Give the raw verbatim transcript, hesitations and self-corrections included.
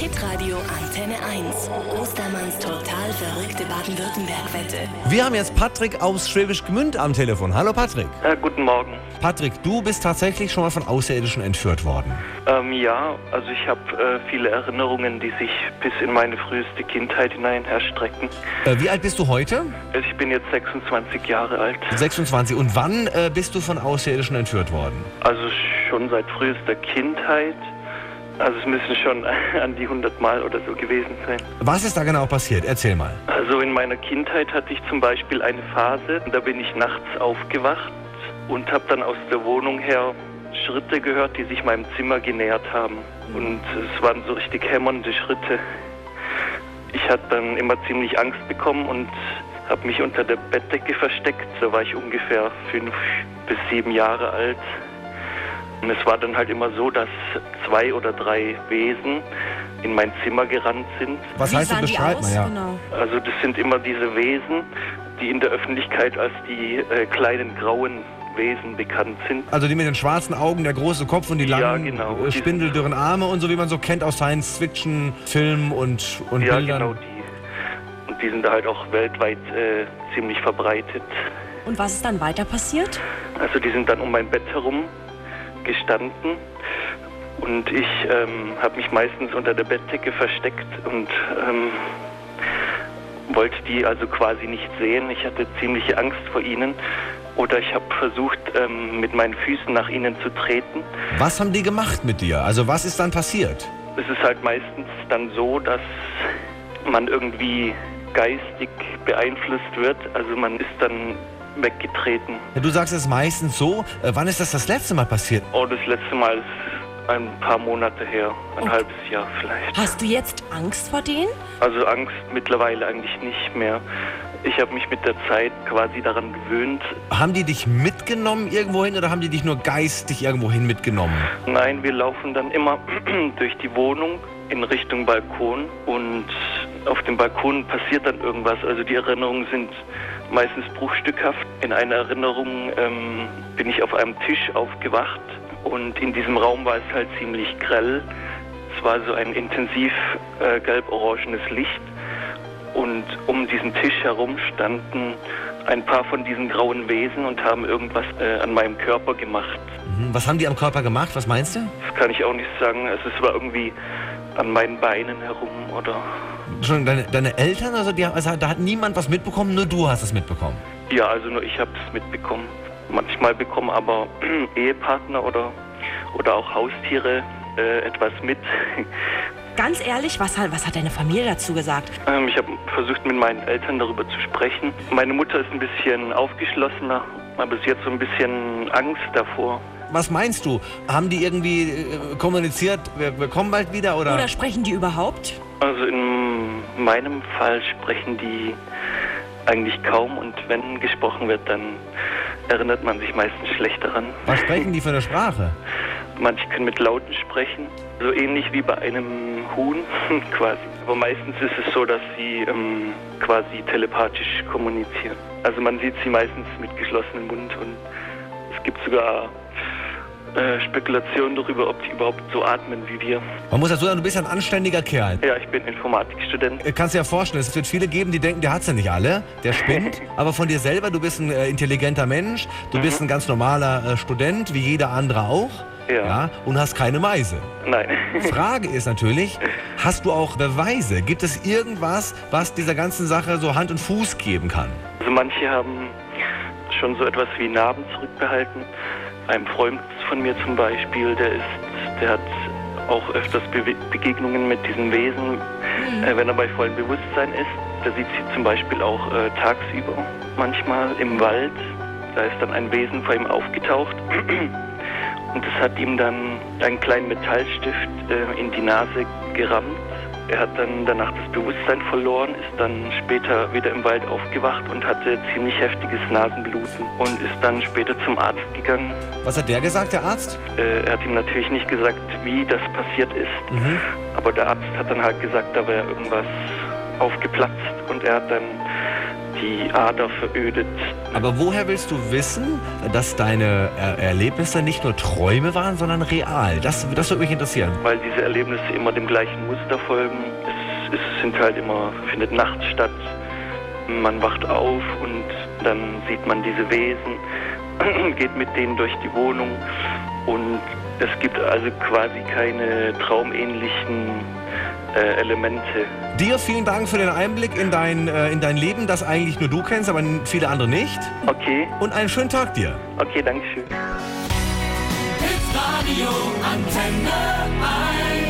Hitradio Antenne eins. Ostermanns total verrückte Baden-Württemberg-Wette. Wir haben jetzt Patrick aus Schwäbisch Gmünd am Telefon. Hallo Patrick. Ja, guten Morgen. Patrick, du bist tatsächlich schon mal von Außerirdischen entführt worden. Ähm, ja, also ich habe äh, viele Erinnerungen, die sich bis in meine früheste Kindheit hinein erstrecken. Äh, wie alt bist du heute? Also ich bin jetzt sechsundzwanzig Jahre alt. sechsundzwanzig. Und wann äh, bist du von Außerirdischen entführt worden? Also schon seit frühester Kindheit. Also es müssen schon an die hundert Mal oder so gewesen sein. Was ist da genau passiert? Erzähl mal. Also in meiner Kindheit hatte ich zum Beispiel eine Phase, da bin ich nachts aufgewacht und habe dann aus der Wohnung her Schritte gehört, die sich meinem Zimmer genähert haben. Und es waren so richtig hämmernde Schritte. Ich hatte dann immer ziemlich Angst bekommen und habe mich unter der Bettdecke versteckt. Da war ich ungefähr fünf bis sieben Jahre alt. Und es war dann halt immer so, dass zwei oder drei Wesen in mein Zimmer gerannt sind. Was Wie heißt das? sahen die Beschreib aus? mal, ja. Genau. Also das sind immer diese Wesen, die in der Öffentlichkeit als die äh, kleinen grauen Wesen bekannt sind. Also die mit den schwarzen Augen, der große Kopf und die Ja, langen, genau. äh, spindeldürren Arme und so, wie man so kennt aus Science-Fiction-Filmen und, und Ja, Bildern. genau die. Und die sind da halt auch weltweit äh, ziemlich verbreitet. Und was ist dann weiter passiert? Also die sind dann um mein Bett herum gestanden und ich ähm, habe mich meistens unter der Bettdecke versteckt und ähm, wollte die also quasi nicht sehen. Ich hatte ziemliche Angst vor ihnen oder ich habe versucht, ähm, mit meinen Füßen nach ihnen zu treten. Was haben die gemacht mit dir? Also was ist dann passiert? Es ist halt meistens dann so, dass man irgendwie geistig beeinflusst wird. Also man ist dann weggetreten. Ja, du sagst es meistens so. Äh, wann ist das das letzte Mal passiert? Oh, das letzte Mal ist ein paar Monate her, ein Oh. halbes Jahr vielleicht. Hast du jetzt Angst vor denen? Also Angst mittlerweile eigentlich nicht mehr. Ich habe mich mit der Zeit quasi daran gewöhnt. Haben die dich mitgenommen irgendwo hin oder haben die dich nur geistig irgendwo hin mitgenommen? Nein, wir laufen dann immer durch die Wohnung in Richtung Balkon und auf dem Balkon passiert dann irgendwas. Also die Erinnerungen sind meistens bruchstückhaft. In einer Erinnerung ähm, bin ich auf einem Tisch aufgewacht und in diesem Raum war es halt ziemlich grell. Es war so ein intensiv äh, gelb-orangenes Licht und um diesen Tisch herum standen ein paar von diesen grauen Wesen und haben irgendwas äh, an meinem Körper gemacht. Mhm. Was haben die am Körper gemacht? Was meinst du? Das kann ich auch nicht sagen. Also es war irgendwie an meinen Beinen herum oder... Schon deine, deine Eltern? Also, die, also da hat niemand was mitbekommen, nur du hast es mitbekommen. Ja, also nur ich habe es mitbekommen. Manchmal bekommen aber Ehepartner oder, oder auch Haustiere äh, etwas mit. Ganz ehrlich, was hat, was hat deine Familie dazu gesagt? ähm, ich habe versucht, mit meinen Eltern darüber zu sprechen. Meine Mutter ist ein bisschen aufgeschlossener, aber sie hat so ein bisschen Angst davor. Was meinst du? Haben die irgendwie äh, kommuniziert, wir, wir kommen bald wieder? Oder? Oder sprechen die überhaupt? Also in meinem Fall sprechen die eigentlich kaum und wenn gesprochen wird, dann erinnert man sich meistens schlecht daran. Was sprechen die für eine Sprache? Manche können mit Lauten sprechen, so ähnlich wie bei einem Huhn quasi. Aber meistens ist es so, dass sie ähm, quasi telepathisch kommunizieren. Also man sieht sie meistens mit geschlossenem Mund und es gibt sogar äh, Spekulationen darüber, ob die überhaupt so atmen wie wir. Man muss dazu sagen, du bist ja ein anständiger Kerl. Ja, ich bin Informatikstudent. Äh, Kannst dir ja vorstellen, es wird viele geben, die denken, der hat's ja nicht alle, der spinnt. Aber von dir selber, du bist ein äh, intelligenter Mensch, du Mhm. bist ein ganz normaler äh, Student, wie jeder andere auch. Ja. Ja, und hast keine Meise. Nein. Frage ist natürlich, hast du auch Beweise? Gibt es irgendwas, was dieser ganzen Sache so Hand und Fuß geben kann? Also manche haben schon so etwas wie Narben zurückbehalten. Ein Freund von mir zum Beispiel, der ist, der hat auch öfters Be- Begegnungen mit diesen Wesen, Mhm. äh, wenn er bei vollem Bewusstsein ist. Da sieht sie zum Beispiel auch äh, tagsüber manchmal im Wald. Da ist dann ein Wesen vor ihm aufgetaucht. Und das hat ihm dann einen kleinen Metallstift äh, in die Nase gerammt. Er hat dann danach das Bewusstsein verloren, ist dann später wieder im Wald aufgewacht und hatte ziemlich heftiges Nasenbluten und ist dann später zum Arzt gegangen. Was hat der gesagt, der Arzt? Äh, er hat ihm natürlich nicht gesagt, wie das passiert ist, Mhm. aber der Arzt hat dann halt gesagt, da wäre irgendwas aufgeplatzt und er hat dann die Ader verödet. Aber woher willst du wissen, dass deine er Erlebnisse nicht nur Träume waren, sondern real? Das, das würde mich interessieren. Weil diese Erlebnisse immer dem gleichen Muster folgen. Es, es sind halt immer, findet nachts statt. Man wacht auf und dann sieht man diese Wesen, geht mit denen durch die Wohnung und es gibt also quasi keine traumähnlichen äh, Elemente. Dir vielen Dank für den Einblick in dein, äh, in dein Leben, das eigentlich nur du kennst, aber viele andere nicht. Okay. Und einen schönen Tag dir. Okay, danke schön. Hit Radio Antenne eins.